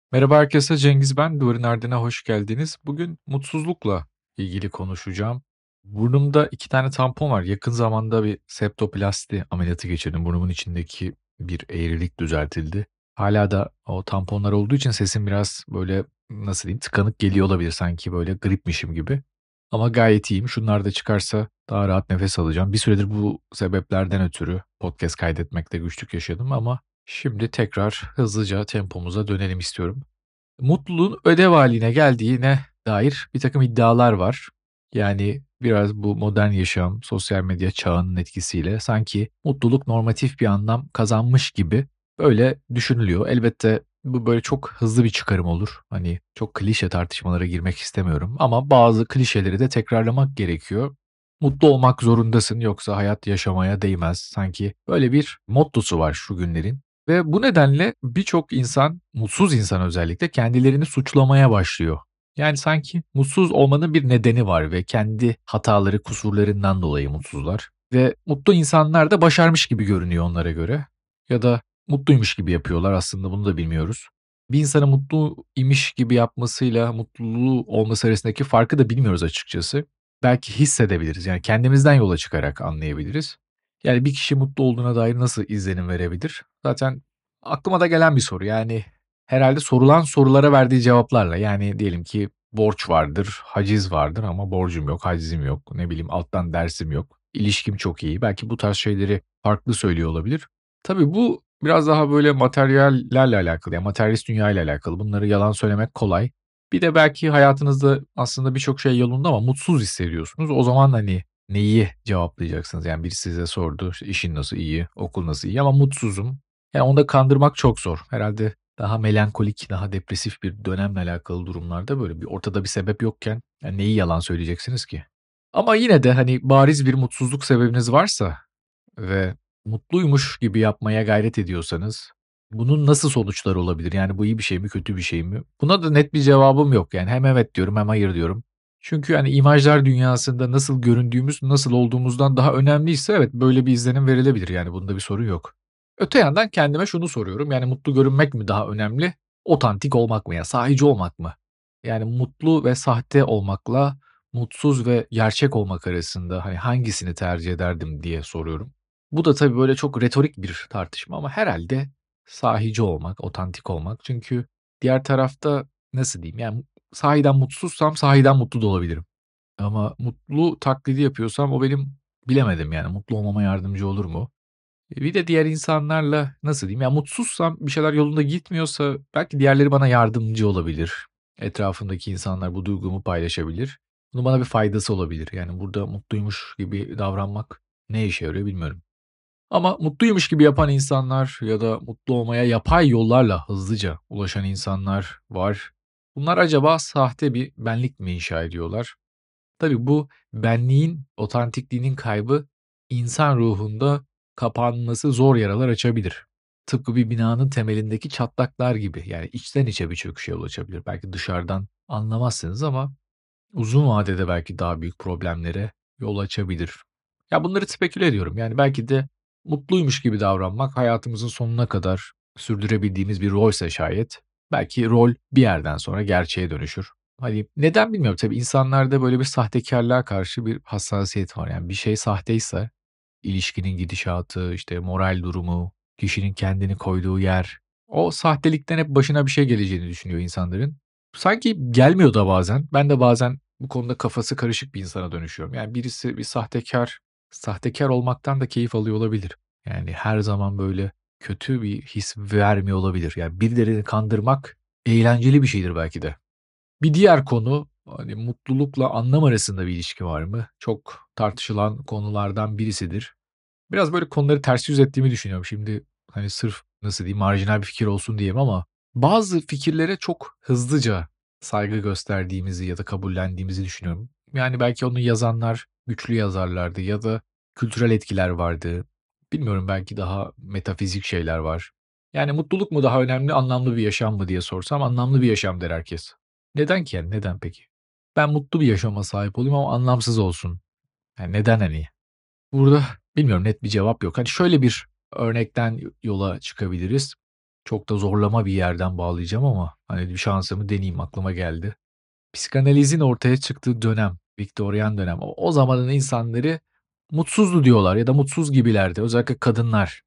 Merhaba herkese, Cengiz ben. Duvarın Ardına hoş geldiniz. Bugün mutsuzlukla ilgili konuşacağım. Burnumda 2 tane tampon var. Yakın zamanda bir septoplasti ameliyatı geçirdim. Burnumun içindeki bir eğrilik düzeltildi. Hala da o tamponlar olduğu için sesim biraz böyle, nasıl diyeyim, tıkanık geliyor olabilir. Sanki böyle gripmişim gibi. Ama gayet iyiyim. Şunlar da çıkarsa daha rahat nefes alacağım. Bir süredir bu sebeplerden ötürü podcast kaydetmekte güçlük yaşadım ama şimdi tekrar hızlıca tempomuza dönelim istiyorum. Mutluluğun ödev hâline geldiğine dair birtakım iddialar var. Yani biraz bu modern yaşam, sosyal medya çağının etkisiyle sanki mutluluk normatif bir anlam kazanmış gibi böyle düşünülüyor. Elbette bu böyle çok hızlı bir çıkarım olur. Hani çok klişe tartışmalara girmek istemiyorum ama bazı klişeleri de tekrarlamak gerekiyor. Mutlu olmak zorundasın yoksa hayat yaşamaya değmez. Sanki böyle bir mottosu var şu günlerin. Ve bu nedenle birçok insan, mutsuz insan özellikle kendilerini suçlamaya başlıyor. Yani sanki mutsuz olmanın bir nedeni var ve kendi hataları, kusurlarından dolayı mutsuzlar. Ve mutlu insanlar da başarmış gibi görünüyor onlara göre. Ya da mutluymuş gibi yapıyorlar, aslında bunu da bilmiyoruz. Bir insanın mutlu imiş gibi yapmasıyla mutluluğu olması arasındaki farkı da bilmiyoruz açıkçası. Belki hissedebiliriz, yani kendimizden yola çıkarak anlayabiliriz. Yani bir kişi mutlu olduğuna dair nasıl izlenim verebilir? Zaten aklıma da gelen bir soru. Yani herhalde sorulan sorulara verdiği cevaplarla. Yani diyelim ki borç vardır, haciz vardır ama borcum yok, hacizim yok. Ne bileyim alttan dersim yok. İlişkim çok iyi. Belki bu tarz şeyleri farklı söylüyor olabilir. Tabii bu biraz daha böyle materyallerle alakalı, yani materyalist dünyayla alakalı. Bunları yalan söylemek kolay. Bir de belki hayatınızda aslında birçok şey yolunda ama mutsuz hissediyorsunuz. O zaman hani neyi cevaplayacaksınız? Yani biri size sordu, işte işin nasıl iyi, okul nasıl iyi ama mutsuzum. Yani onu da kandırmak çok zor. Herhalde daha melankolik, daha depresif bir dönemle alakalı durumlarda böyle bir ortada bir sebep yokken yani neyi yalan söyleyeceksiniz ki? Ama yine de hani bariz bir mutsuzluk sebebiniz varsa ve mutluymuş gibi yapmaya gayret ediyorsanız bunun nasıl sonuçları olabilir? Yani bu iyi bir şey mi, kötü bir şey mi? Buna da net bir cevabım yok. Yani hem evet diyorum hem hayır diyorum. Çünkü hani imajlar dünyasında nasıl göründüğümüz, nasıl olduğumuzdan daha önemliyse evet böyle bir izlenim verilebilir. Yani bunda bir sorun yok. Öte yandan kendime şunu soruyorum. Yani mutlu görünmek mi daha önemli? Otantik olmak mı ya? Sahici olmak mı? Yani mutlu ve sahte olmakla mutsuz ve gerçek olmak arasında hani hangisini tercih ederdim diye soruyorum. Bu da tabii böyle çok retorik bir tartışma ama herhalde sahici olmak, otantik olmak. Çünkü diğer tarafta nasıl diyeyim, yani sahiden mutsuzsam sahiden mutlu da olabilirim. Ama mutlu taklidi yapıyorsam o benim bilemedim yani mutlu olmama yardımcı olur mu? Bir de diğer insanlarla nasıl diyeyim, ya mutsuzsam bir şeyler yolunda gitmiyorsa belki diğerleri bana yardımcı olabilir. Etrafımdaki insanlar bu duygumu paylaşabilir. Bunun bana bir faydası olabilir. Yani burada mutluymuş gibi davranmak ne işe yarıyor bilmiyorum. Ama mutluymuş gibi yapan insanlar ya da mutlu olmaya yapay yollarla hızlıca ulaşan insanlar var. Bunlar acaba sahte bir benlik mi inşa ediyorlar? Tabii bu benliğin otantikliğinin kaybı insan ruhunda kapanması zor yaralar açabilir. Tıpkı bir binanın temelindeki çatlaklar gibi, yani içten içe bir çöküşe yol açabilir. Belki dışarıdan anlamazsınız ama uzun vadede belki daha büyük problemlere yol açabilir. Ya bunları speküle ediyorum. Yani belki de mutluymuş gibi davranmak hayatımızın sonuna kadar sürdürebildiğimiz bir rolse şayet, belki rol bir yerden sonra gerçeğe dönüşür. Hani neden bilmiyorum. Tabii insanlarda böyle bir sahtekarlığa karşı bir hassasiyet var. Yani bir şey sahteyse ilişkinin gidişatı, işte moral durumu, kişinin kendini koyduğu yer, o sahtelikten hep başına bir şey geleceğini düşünüyor insanların. Sanki gelmiyor da bazen. Ben de bazen bu konuda kafası karışık bir insana dönüşüyorum. Yani birisi bir sahtekar olmaktan da keyif alıyor olabilir. Yani her zaman böyle kötü bir his vermiyor olabilir. Yani birilerini kandırmak eğlenceli bir şeydir belki de. Bir diğer konu, hani mutlulukla anlam arasında bir ilişki var mı? Çok tartışılan konulardan birisidir. Biraz böyle konuları ters yüz ettiğimi düşünüyorum. Şimdi, hani, sırf nasıl diyeyim, marjinal bir fikir olsun diyeyim ama bazı fikirlere çok hızlıca saygı gösterdiğimizi ya da kabullendiğimizi düşünüyorum. Yani belki onu yazanlar güçlü yazarlardı ya da kültürel etkiler vardı. Bilmiyorum, belki daha metafizik şeyler var. Yani mutluluk mu daha önemli, anlamlı bir yaşam mı diye sorsam anlamlı bir yaşam der herkes. Neden ki yani, neden peki? Ben mutlu bir yaşama sahip olayım ama anlamsız olsun. Yani neden hani? Burada bilmiyorum, net bir cevap yok. Hani şöyle bir örnekten yola çıkabiliriz. çok da zorlama bir yerden bağlayacağım ama, hani, bir şansımı deneyeyim, aklıma geldi. Psikanalizin ortaya çıktığı dönem, Viktoryen dönem, o zamanın insanları mutsuzdu diyorlar ya da mutsuz gibilerdi, özellikle kadınlar.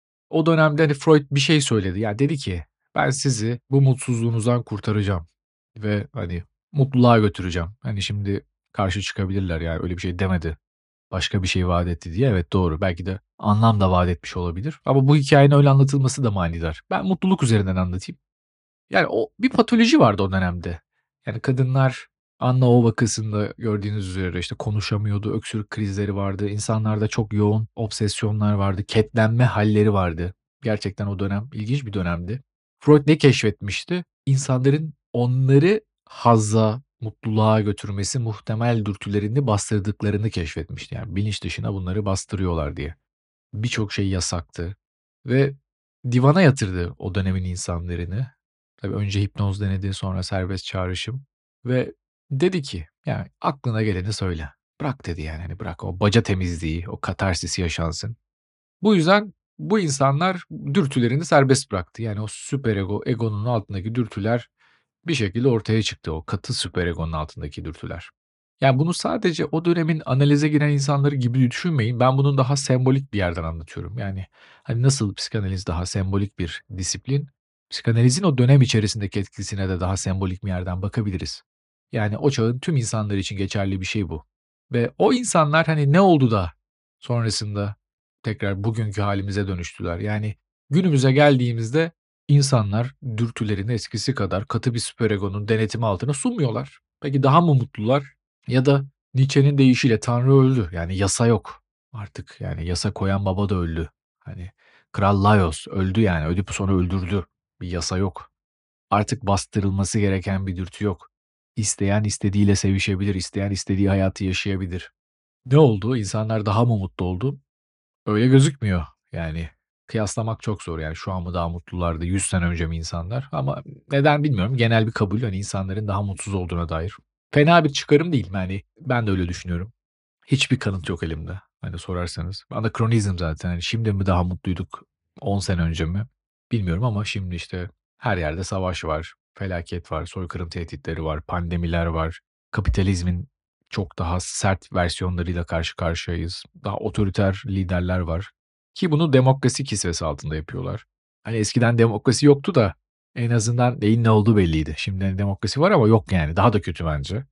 O dönemde, hani, Freud bir şey söyledi. Ya, dedi ki, "Ben sizi bu mutsuzluğunuzdan kurtaracağım ve, hani, mutluluğa götüreceğim." Hani, şimdi karşı çıkabilirler, yani, öyle bir şey demedi. Başka bir şey vaat etti diye. Evet, doğru. Belki de anlam da vaat etmiş olabilir ama bu hikâyenin öyle anlatılması da manidar. Ben mutluluk üzerinden anlatayım. Yani, o bir patoloji vardı o dönemde. Yani, kadınlar Anna O vakasında gördüğünüz üzere, işte, konuşamıyordu, öksürük krizleri vardı, insanlarda çok yoğun obsesyonlar vardı, kitlenme hâlleri vardı. Gerçekten o dönem ilginç bir dönemdi. Freud ne keşfetmişti? İnsanların onları hazza, mutluluğa götürmesi muhtemel dürtülerini bastırdıklarını keşfetmişti. Yani, bilinç dışına bunları bastırıyorlar diye. Birçok şey yasaktı ve divana yatırdı o dönemin insanlarını. Tabii önce hipnoz denedi, sonra serbest çağrışım ve dedi ki, yani, "Aklına geleni söyle." Bırak dedi, yani, hani, bırak o baca temizliği, o katarsisi yaşansın. Bu yüzden bu insanlar dürtülerini serbest bıraktı. Yani o süper ego, egonun altındaki dürtüler bir şekilde ortaya çıktı. O katı süper egonun altındaki dürtüler. Yani bunu sadece o dönemin analize giren insanları gibi düşünmeyin. Ben bunun daha sembolik bir yerden anlatıyorum. Yani hani nasıl psikanaliz daha sembolik bir disiplin, psikanalizin o dönem içerisindeki etkisine de daha sembolik bir yerden bakabiliriz. Yani o çağın tüm insanları için geçerli bir şey bu. Ve o insanlar hani ne oldu da sonrasında tekrar bugünkü halimize dönüştüler. Yani günümüze geldiğimizde insanlar dürtülerini eskisi kadar katı bir süperegonun denetimi altına sunmuyorlar. Peki daha mı mutlular? Ya da Nietzsche'nin deyişiyle Tanrı öldü. Yani yasa yok artık. Yani yasa koyan baba da öldü. Hani Kral Laios öldü yani. Ödipus'u öldürdü. Bir yasa yok. Artık bastırılması gereken bir dürtü yok. İsteyen istediğiyle sevişebilir, isteyen istediği hayatı yaşayabilir. Ne oldu? İnsanlar daha mı mutlu oldu? Öyle gözükmüyor. Yani kıyaslamak çok zor. Yani şu an mı daha mutlulardı 100 sene önce mi insanlar? Ama neden bilmiyorum. Genel bir kabul, hani, insanların daha mutsuz olduğuna dair. Fena bir çıkarım değil. Yani ben de öyle düşünüyorum. Hiçbir kanıt yok elimde, hani, sorarsanız. Anakronizm zaten. Hani, şimdi mi daha mutluyduk 10 sene önce mi bilmiyorum ama şimdi, işte, her yerde savaş var, felaket var, soykırım tehditleri var, pandemiler var. Kapitalizmin çok daha sert versiyonlarıyla karşı karşıyayız. Daha otoriter liderler var ki bunu demokrasi kisvesi altında yapıyorlar. Hani, eskiden demokrasi yoktu da en azından neyin ne olduğu belliydi. Şimdi, hani, demokrasi var ama yok yani. Daha da kötü bence.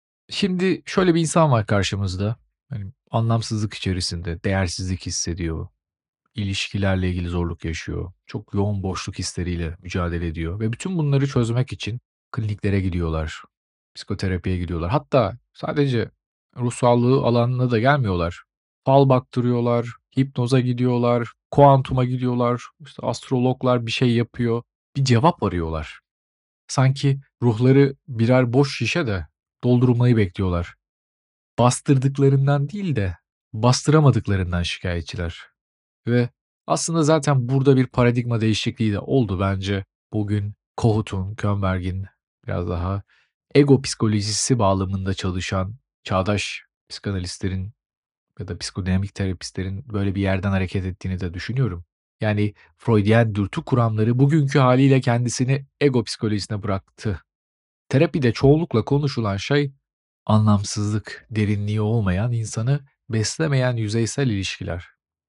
Şimdi şöyle bir insan var karşımızda. Hani anlamsızlık içerisinde, değersizlik hissediyor, ilişkilerle ilgili zorluk yaşıyor, çok yoğun boşluk hisleriyle mücadele ediyor ve bütün bunları çözmek için kliniklere gidiyorlar, psikoterapiye gidiyorlar. Hatta sadece ruh sağlığı alanına da gelmiyorlar. Fal baktırıyorlar, hipnoza gidiyorlar, kuantuma gidiyorlar, işte astrologlar bir şey yapıyor, bir cevap arıyorlar. Sanki ruhları birer boş şişe de doldurulmayı bekliyorlar. Bastırdıklarından değil de bastıramadıklarından şikâyetçiler ve aslında zaten burada bir paradigma değişikliği de oldu bence. Bugün Kohut'un, Könberg'in biraz daha ego psikolojisi bağlamında çalışan çağdaş psikanalistlerin ya da psikodinamik terapistlerin böyle bir yerden hareket ettiğini de düşünüyorum. Yani Freudyen dürtü kuramları bugünkü hâliyle kendisini ego psikolojisine bıraktı. Terapide çoğunlukla konuşulan şey anlamsızlık, derinliği olmayan, insanı beslemeyen yüzeysel ilişkiler.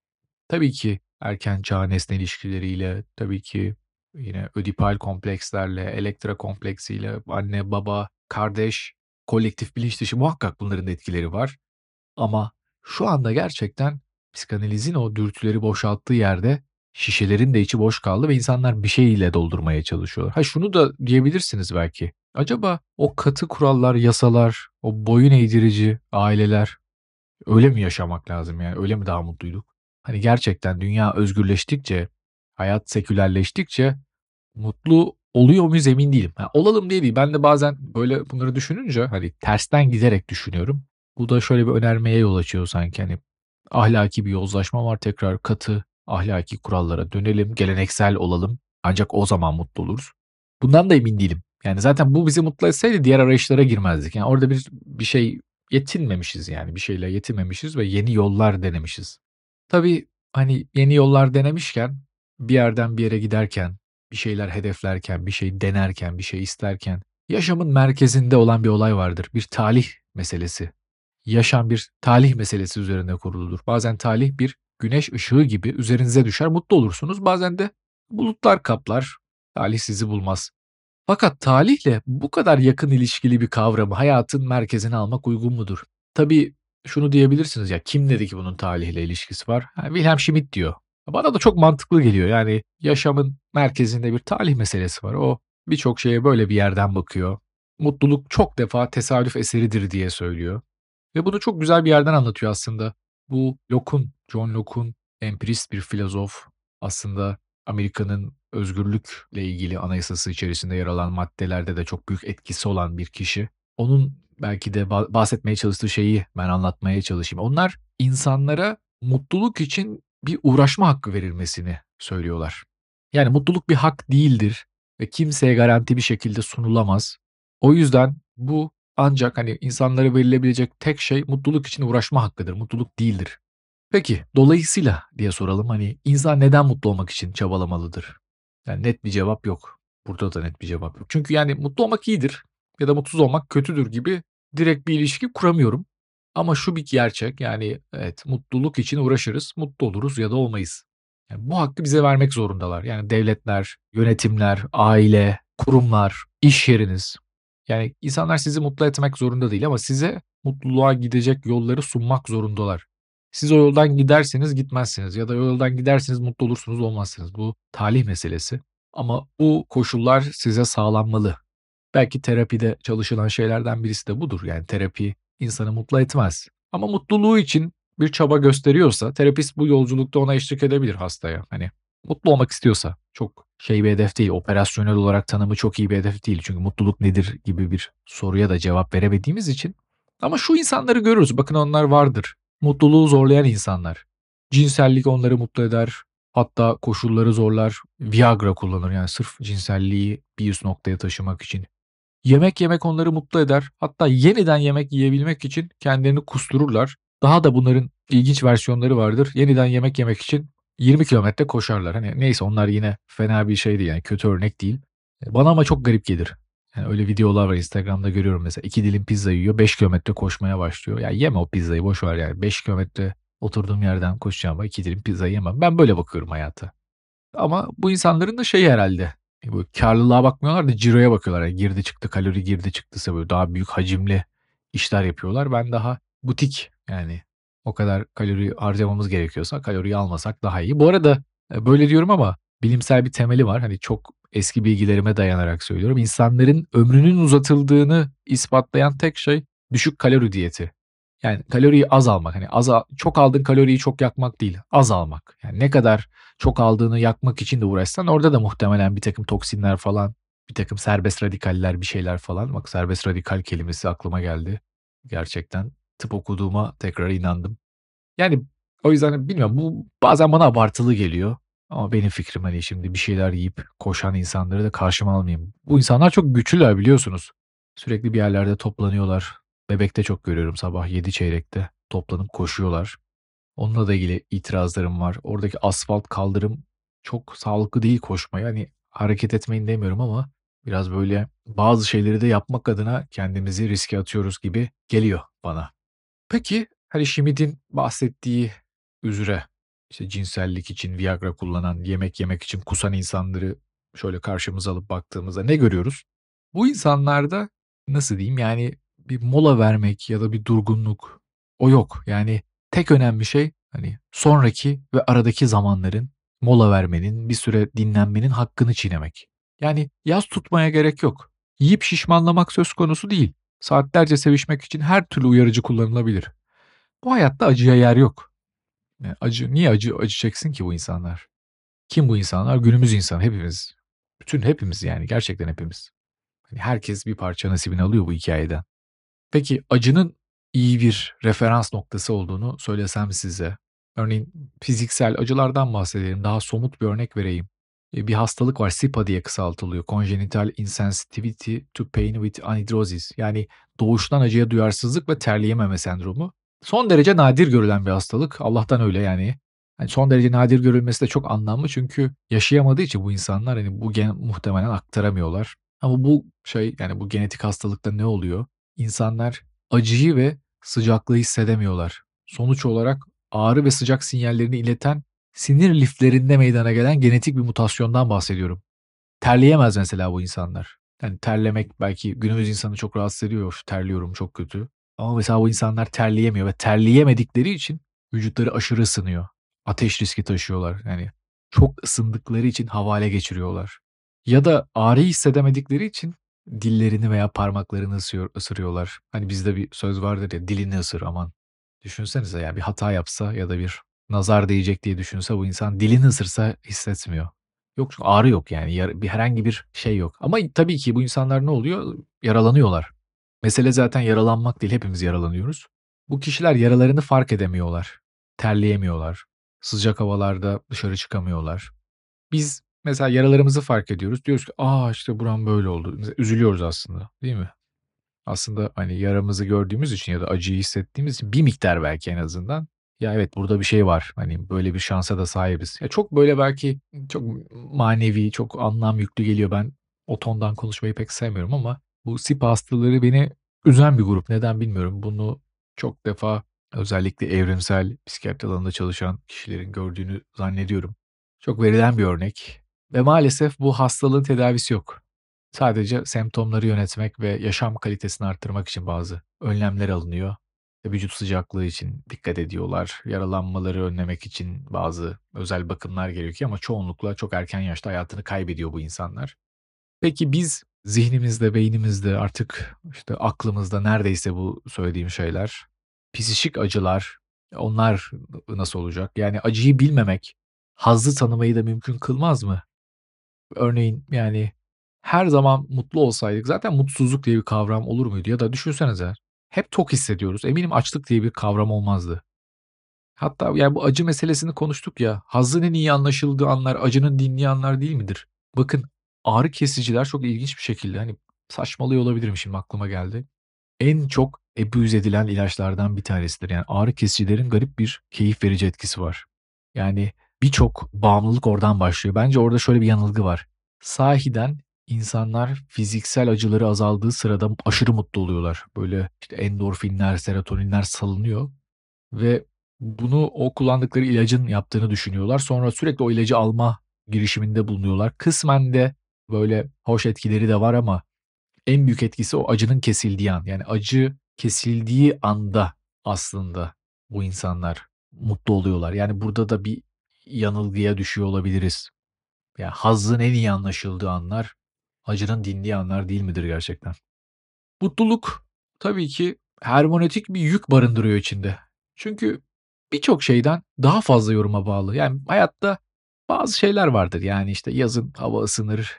Tabii ki erken çağ nesne ilişkileriyle, tabii ki yine ödipal komplekslerle, elektra kompleksiyle, anne, baba, kardeş, kolektif bilinç dışı muhakkak bunların da etkileri var. Ama şu anda gerçekten psikanalizin o dürtüleri boşalttığı yerde şişelerin de içi boş kaldı ve insanlar bir şeyle doldurmaya çalışıyorlar. Ha şunu da diyebilirsiniz belki. Acaba o katı kurallar, yasalar, o boyun eğdirici aileler öyle mi yaşamak lazım yani? Öyle mi daha mutluyduk? Hani gerçekten dünya özgürleştikçe, hayat sekülerleştikçe mutlu oluyor muyuz emin değilim. Ha, olalım diye değil. Ben de bazen böyle bunları düşününce hani tersten giderek düşünüyorum. Bu da şöyle bir önermeye yol açıyor sanki hani ahlaki bir yozlaşma var. Tekrar katı ahlaki kurallara dönelim, geleneksel olalım. Ancak o zaman mutlu oluruz. Bundan da emin değilim. Yani zaten bu bizi mutlu etseydi diğer arayışlara girmezdik. Yani orada bir şey yetinmemişiz yani bir şeyle yetinmemişiz ve yeni yollar denemişiz. Tabii hani yeni yollar denemişken bir yerden bir yere giderken bir şeyler hedeflerken, bir şey denerken, bir şey isterken yaşamın merkezinde olan bir olay vardır. Bir talih meselesi. Yaşam bir talih meselesi üzerine kuruludur. Bazen talih bir güneş ışığı gibi üzerinize düşer, mutlu olursunuz. Bazen de bulutlar kaplar, talih sizi bulmaz. Fakat talihle bu kadar yakın ilişkili bir kavramı hayatın merkezine almak uygun mudur? Tabii şunu diyebilirsiniz ya, kim dedi ki bunun talihle ilişkisi var? Ha, Wilhelm Schmidt diyor. Bana da çok mantıklı geliyor. Yani yaşamın merkezinde bir talih meselesi var. O birçok şeye böyle bir yerden bakıyor. Mutluluk çok defa tesadüf eseridir diye söylüyor. Ve bunu çok güzel bir yerden anlatıyor aslında. Bu John Locke'un empirist bir filozof, aslında Amerika'nın özgürlükle ilgili anayasası içerisinde yer alan maddelerde de çok büyük etkisi olan bir kişi. Onun belki de bahsetmeye çalıştığı şeyi ben anlatmaya çalışayım. Onlar insanlara mutluluk için bir uğraşma hakkı verilmesini söylüyorlar. Yani mutluluk bir hak değildir ve kimseye garanti bir şekilde sunulamaz. O yüzden bu ancak, hani, insanlara verilebilecek tek şey mutluluk için uğraşma hakkıdır, mutluluk değildir. Peki, dolayısıyla diye soralım, hani, insan neden mutlu olmak için çabalamalıdır? Yani net bir cevap yok. Burada da net bir cevap yok. Çünkü, yani, mutlu olmak iyidir ya da mutsuz olmak kötüdür gibi direkt bir ilişki kuramıyorum. Ama şu bir gerçek, yani, evet, mutluluk için uğraşırız, mutlu oluruz ya da olmayız. Yani, bu hakkı bize vermek zorundalar. Yani, devletler, yönetimler, aile, kurumlar, iş yeriniz. Yani, insanlar sizi mutlu etmek zorunda değil ama size mutluluğa gidecek yolları sunmak zorundalar. Siz o yoldan giderseniz gitmezsiniz ya da o yoldan giderseniz mutlu olursunuz, olmazsınız. Bu talih meselesi ama bu koşullar size sağlanmalı. Belki terapide çalışılan şeylerden birisi de budur. Yani terapi insanı mutlu etmez. Ama mutluluğu için bir çaba gösteriyorsa terapist bu yolculukta ona eşlik edebilir hastaya. Hani mutlu olmak istiyorsa. Çok şey bir hedef değil. Operasyonel olarak tanımı çok iyi bir hedef değil. Çünkü mutluluk nedir gibi bir soruya da cevap veremediğimiz için. Ama şu insanları görürüz. Bakın onlar vardır. Mutluluğu zorlayan insanlar. Cinsellik onları mutlu eder. Hatta koşulları zorlar. Viagra kullanır yani sırf cinselliği bir üst noktaya taşımak için. Yemek yemek onları mutlu eder. Hatta yeniden yemek yiyebilmek için kendilerini kustururlar. Daha da bunların ilginç versiyonları vardır. Yeniden yemek yemek için 20 kilometre koşarlar. Hani neyse onlar yine fena bir şey değil yani kötü örnek değil. Bana ama çok garip gelir. Yani öyle videolar var Instagram'da görüyorum mesela. 2 dilim pizza yiyor 5 kilometre koşmaya başlıyor. Ya yeme o pizzayı boş ver yani 5 kilometre oturduğum yerden koşacağıma 2 dilim pizza yemem. Ben böyle bakıyorum hayata. Ama bu insanların da şeyi herhâlde, böyle kârlılığa bakmıyorlar da ciroya bakıyorlar. Yani girdi çıktı, kalori girdi çıktısa böyle daha büyük hacimli işler yapıyorlar. Ben daha butik, yani o kadar kalori harcamamız gerekiyorsa kaloriyi almasak daha iyi. Bu arada, böyle diyorum ama bilimsel bir temeli var. Hani çok eski bilgilerime dayanarak söylüyorum. İnsanların ömrünün uzatıldığını ispatlayan tek şey düşük kalori diyeti. Yani kaloriyi az almak. Hani çok aldığın kaloriyi çok yakmak değil, az almak. Yani ne kadar çok aldığını yakmak için de uğraşsan orada da muhtemelen birtakım toksinler falan, birtakım serbest radikaller, bir şeyler falan. Bak serbest radikal kelimesi aklıma geldi. Gerçekten tıp okuduğuma tekrar inandım. Yani o yüzden bilmiyorum bu bazen bana abartılı geliyor. Ama benim fikrim hani şimdi bir şeyler yiyip koşan insanları da karşıma almayayım. Bu insanlar çok güçlüler biliyorsunuz. Sürekli bir yerlerde toplanıyorlar. Bebek'te çok görüyorum sabah 7 çeyrekte toplanıp koşuyorlar. Onunla da ilgili itirazlarım var. Oradaki asfalt kaldırım çok sağlıklı değil koşmaya. Hani hareket etmeyin demiyorum ama biraz böyle bazı şeyleri de yapmak adına kendimizi riske atıyoruz gibi geliyor bana. Peki, hani Schmidt'in bahsettiği üzere, işte cinsellik için Viagra kullanan, yemek yemek için kusan insanları şöyle karşımıza alıp baktığımızda ne görüyoruz? Bu insanlarda nasıl diyeyim, yani bir mola vermek ya da bir durgunluk o yok. Yani tek önemli şey hani sonraki ve aradaki zamanların mola vermenin, bir süre dinlenmenin hakkını çiğnemek. Yani yas tutmaya gerek yok. Yiyip şişmanlamak söz konusu değil. Saatlerce sevişmek için her türlü uyarıcı kullanılabilir. Bu hayatta acıya yer yok. Niye acı çeksin ki bu insanlar? Kim bu insanlar? Günümüz insanı hepimiz. Hepimiz yani gerçekten hepimiz. Hani herkes bir parça nasibini alıyor bu hikâyeden. Peki acının iyi bir referans noktası olduğunu söylesem size, örneğin fiziksel acılardan bahsedelim, daha somut bir örnek vereyim. Bir hastalık var, SIPA diye kısaltılıyor. Congenital Insensitivity to Pain with Anhidrosis. Yani doğuştan acıya duyarsızlık ve terleyememe sendromu. Son derece nadir görülen bir hastalık. Allah'tan öyle yani. Hani, son derece nadir görülmesi de çok anlamlı çünkü yaşayamadığı için bu insanlar, hani, bu gen muhtemelen aktaramıyorlar. Ama bu şey, yani, bu genetik hastalıkta ne oluyor? İnsanlar acıyı ve sıcaklığı hissedemiyorlar. Sonuç olarak ağrı ve sıcak sinyallerini ileten sinir liflerinde meydana gelen genetik bir mutasyondan bahsediyorum. Terleyemez mesela bu insanlar. Yani terlemek belki günümüz insanı çok rahatsız ediyor. "Of, terliyorum, çok kötü." Ama mesela bu insanlar terleyemiyor ve terleyemedikleri için vücutları aşırı ısınıyor. Ateş riski taşıyorlar. Yani çok ısındıkları için havale geçiriyorlar. Ya da ağrıyı hissedemedikleri için dillerini veya parmaklarını ısırıyorlar. Hani bizde bir söz vardır ya, "Dilini ısır." Aman. Düşünsenize ya, bir hata yapsa ya da bir nazar değecek diye düşünse bu insan dilini ısırsa hissetmiyor. Yok, çünkü ağrı yok yani. Herhangi bir şey yok. Ama tabii ki bu insanlar ne oluyor? Yaralanıyorlar. Mesele zaten yaralanmak değil, hepimiz yaralanıyoruz. Bu kişiler yaralarını fark edemiyorlar. Terleyemiyorlar. Sıcak havalarda dışarı çıkamıyorlar. Biz mesela yaralarımızı fark ediyoruz. Diyoruz ki, "A, işte buram böyle oldu." Mesela üzülüyoruz aslında, değil mi? Aslında, hani, yaramızı gördüğümüz için ya da acıyı hissettiğimiz için bir miktar belki en azından, "Ya, evet, burada bir şey var. Hani, böyle bir şansa da sahibiz." Ya, çok böyle belki çok manevi, çok anlam yüklü geliyor. Ben o tondan konuşmayı pek sevmiyorum ama bu SIPA hastaları beni üzen bir grup. Neden bilmiyorum. Bunu çok defa özellikle evrimsel psikiyatri alanında çalışan kişilerin gördüğünü zannediyorum. Çok verilen bir örnek ve maalesef bu hastalığın tedavisi yok. Sadece semptomları yönetmek ve yaşam kalitesini arttırmak için bazı önlemler alınıyor. Vücut sıcaklığı için dikkat ediyorlar. Yaralanmaları önlemek için bazı özel bakımlar gerekiyor ama çoğunlukla çok erken yaşta hayatını kaybediyor bu insanlar. Peki biz zihnimizde, beynimizde, artık, işte, aklımızda neredeyse bu söylediğim şeyler, psikik acılar, onlar nasıl olacak? Yani acıyı bilmemek, hazzı tanımayı da mümkün kılmaz mı? Örneğin, yani, her zaman mutlu olsaydık zaten mutsuzluk diye bir kavram olur muydu? Ya da düşünsenize, hep tok hissediyoruz. Eminim açlık diye bir kavram olmazdı. Hatta, yani, bu acı meselesini konuştuk ya, hazzın en iyi anlaşıldığı anlar acının dindiği anlar değil midir? Bakın, ağrı kesiciler çok ilginç bir şekilde, hani, saçmalıyor olabilirim, şimdi aklıma geldi. En çok abuse edilen ilaçlardan bir tanesidir. Yani ağrı kesicilerin garip bir keyif verici etkisi var. Yani birçok bağımlılık oradan başlıyor. Bence orada şöyle bir yanılgı var. Sahiden insanlar fiziksel acıları azaldığı sırada aşırı mutlu oluyorlar. Böyle işte endorfinler, serotoninler salınıyor ve bunu o kullandıkları ilacın yaptığını düşünüyorlar. Sonra sürekli o ilacı alma girişiminde bulunuyorlar. Kısmen de böyle hoş etkileri de var ama en büyük etkisi o acının kesildiği an. Yani acı kesildiği anda aslında bu insanlar mutlu oluyorlar. Yani burada da bir yanılgıya düşüyor olabiliriz. Ya, hazzın en iyi anlaşıldığı anlar, acının dindiği anlar değil midir gerçekten? Mutluluk tabii ki hermeneutik bir yük barındırıyor içinde. Çünkü birçok şeyden daha fazla yoruma bağlı. Yani hayatta bazı şeyler vardır. Yani, işte, yazın hava ısınır,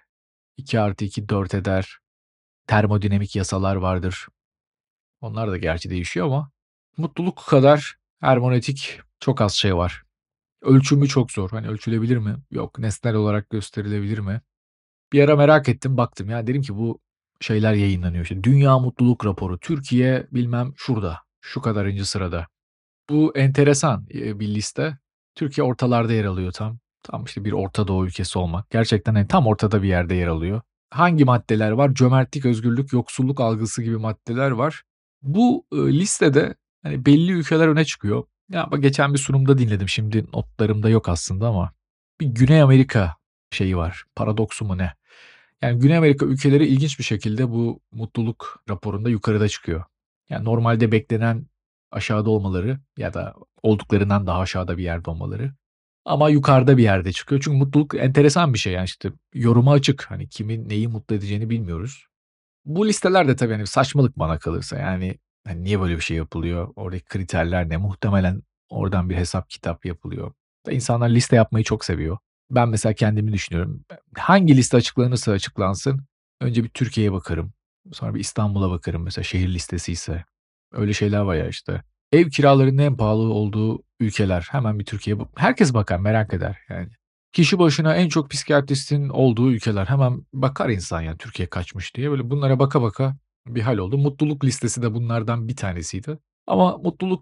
2+2 4 eder. Termodinamik yasalar vardır. Onlar da gerçi değişiyor ama mutluluk kadar hermeneutik çok az şey var. Ölçümü çok zor. Hani ölçülebilir mi? Yok. Nesnel olarak gösterilebilir mi? Bir ara merak ettim, baktım ya. Dedim ki bu şeyler yayınlanıyor işte. Dünya Mutluluk Raporu. Türkiye bilmem şurada, şu kadarıncı sırada. Bu enteresan, bir liste. Türkiye ortalarda yer alıyor tam. Tam, işte, bir Orta Doğu ülkesi olmak. Gerçekten, hani, tam ortada bir yerde yer alıyor. Hangi maddeler var? Cömertlik, özgürlük, yoksulluk algısı gibi maddeler var. Bu, listede, hani, belli ülkeler öne çıkıyor. Ya, bak geçen bir sunumda dinledim, şimdi notlarımda yok aslında ama bir Güney Amerika şeyi var, paradoksu mu ne? Yani, Güney Amerika ülkeleri ilginç bir şekilde bu mutluluk raporunda yukarıda çıkıyor. Yani, normalde beklenen aşağıda olmaları ya da olduklarından daha aşağıda bir yerde olmaları ama yukarıda bir yerde çıkıyor. Çünkü mutluluk enteresan bir şey, yani, işte, yoruma açık. Hani, kimin neyi mutlu edeceğini bilmiyoruz. Bu listeler de tabii, hani, saçmalık bana kalırsa. Yani, hani, niye böyle bir şey yapılıyor? Oradaki kriterler ne? Muhtemelen oradan bir hesap kitap yapılıyor. İnsanlar liste yapmayı çok seviyor. Ben mesela kendimi düşünüyorum. Hangi liste açıklanırsa açıklansın önce bir Türkiye'ye bakarım. Sonra bir İstanbul'a bakarım mesela şehir listesiyse. Öyle şeyler var ya, işte, ev kiralarının en pahalı olduğu ülkeler. Hemen bir Türkiye'ye herkes bakar, merak eder yani. Kişi başına en çok psikiyatristin olduğu ülkeler. Hemen bakar insan yani Türkiye kaçmış diye. Böyle bunlara baka baka bir hal oldu. Mutluluk listesi de bunlardan bir tanesiydi. Ama mutluluk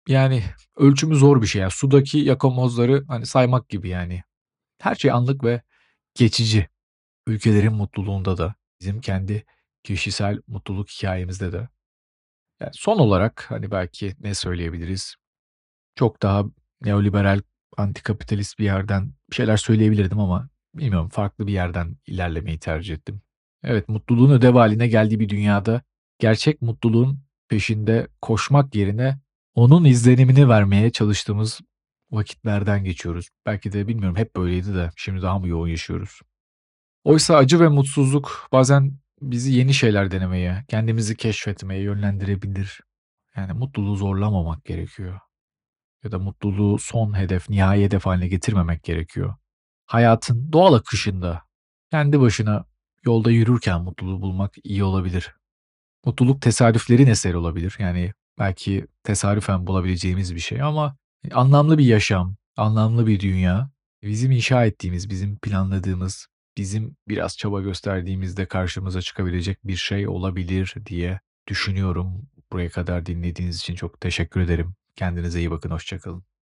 Yani, ölçümü zor bir şey ya. Sudaki yakamozları, hani, saymak gibi yani. Her şey anlık ve geçici. Ülkelerin mutluluğunda da, bizim kendi kişisel mutluluk hikâyemizde de. Yani, son olarak, hani, belki ne söyleyebiliriz? Çok daha neoliberal, antikapitalist bir yerden bir şeyler söyleyebilirdim ama bilmiyorum, farklı bir yerden ilerlemeyi tercih ettim. Evet, mutluluğun ödev hâline geldiği bir dünyada gerçek mutluluğun peşinde koşmak yerine onun izlenimini vermeye çalıştığımız vakitlerden geçiyoruz. Belki de bilmiyorum hep böyleydi de şimdi daha mı yoğun yaşıyoruz? Oysa acı ve mutsuzluk bazen bizi yeni şeyler denemeye, kendimizi keşfetmeye yönlendirebilir. Yani mutluluğu zorlamamak gerekiyor. Ya da mutluluğu son hedef, nihai hedef haline getirmemek gerekiyor. Hayatın doğal akışında kendi başına yolda yürürken mutluluğu bulmak iyi olabilir. Mutluluk tesadüflerin eseri olabilir. Yani belki tesadüfen bulabileceğimiz bir şey ama anlamlı bir yaşam, anlamlı bir dünya, bizim inşa ettiğimiz, bizim planladığımız, bizim biraz çaba gösterdiğimizde karşımıza çıkabilecek bir şey olabilir diye düşünüyorum. Buraya kadar dinlediğiniz için çok teşekkür ederim. Kendinize iyi bakın, hoşça kalın.